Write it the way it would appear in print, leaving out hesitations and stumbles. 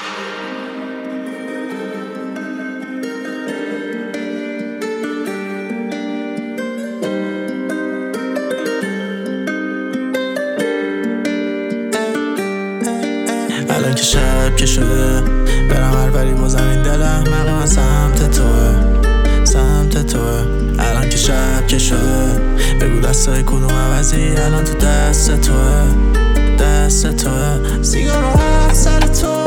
الان که شب که شده برم هر بری با زمین دلم مقی من سمت توه الان که شب که شده بگو دستای کدوم عوضی الان تو دست توه سیگار رو هر سر توه